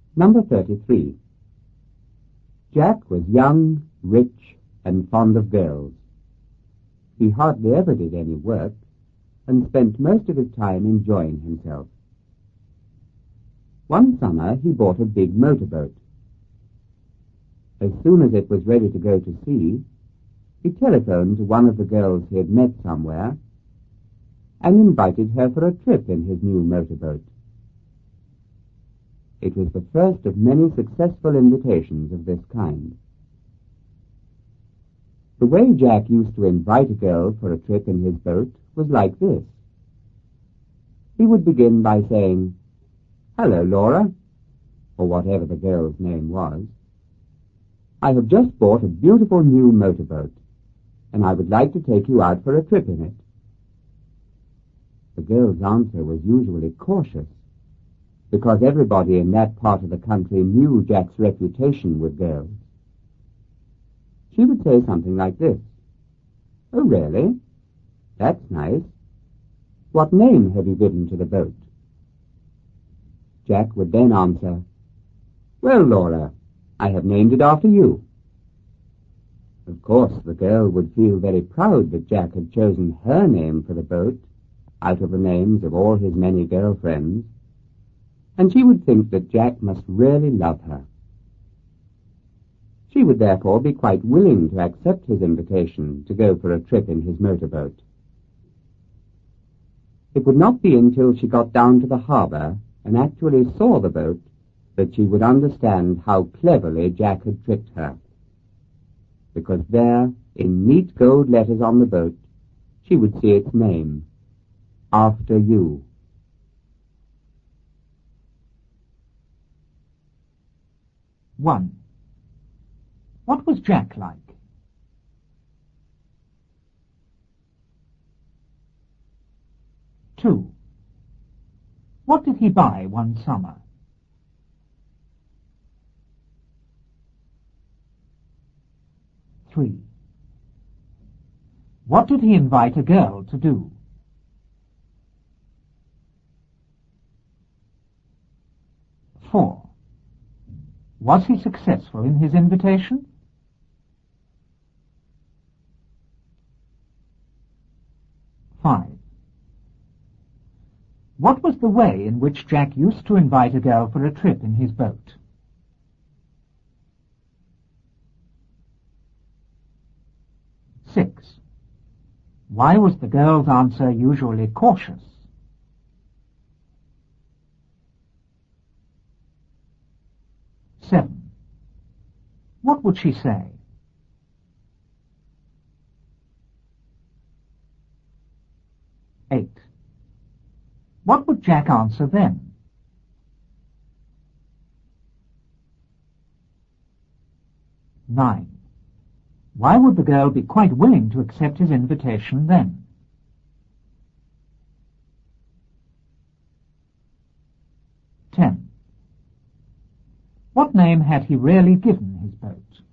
Number 33. Jack was young, rich, and fond of girls. He hardly ever did any work, and spent most of his time enjoying himself. One summer he bought a big motorboat. As soon as it was ready to go to sea, he telephoned to one of the girls he had met somewhere and invited her for a trip in his new motorboat. It was the first of many successful invitations of this kind. The way Jack used to invite a girl for a trip in his boat was like this. He would begin by saying, "Hello, Laura," or whatever the girl's name was. "I have just bought a beautiful new motorboat, and I would like to take you out for a trip in it." The girl's answer was usually cautious, because everybody in that part of the country knew Jack's reputation with girls. She would say something like this: "Oh, really? That's nice. What name have you given to the boat?" Jack would then answer, "Well, Laura, I have named it after you." Of course, the girl would feel very proud that Jack had chosen her name for the boat out of the names of all his many girlfriends, and she would think that Jack must really love her. She would therefore be quite willing to accept his invitation to go for a trip in his motorboat. It would not be until she got down to the harbour and actually saw the boat that she would understand how cleverly Jack had tricked her, because there, in neat gold letters on the boat, she would see its name, "After You." One. What was Jack like? 2. What did he buy one summer? 3. What did he invite a girl to do? 4. Was he successful in his invitation? 5. What was the way in which Jack used to invite a girl for a trip in his boat? 6. Why was the girl's answer usually cautious? 7. What would she say? 8. What would Jack answer then? 9. Why would the girl be quite willing to accept his invitation then? 10. What name had he really given his boat?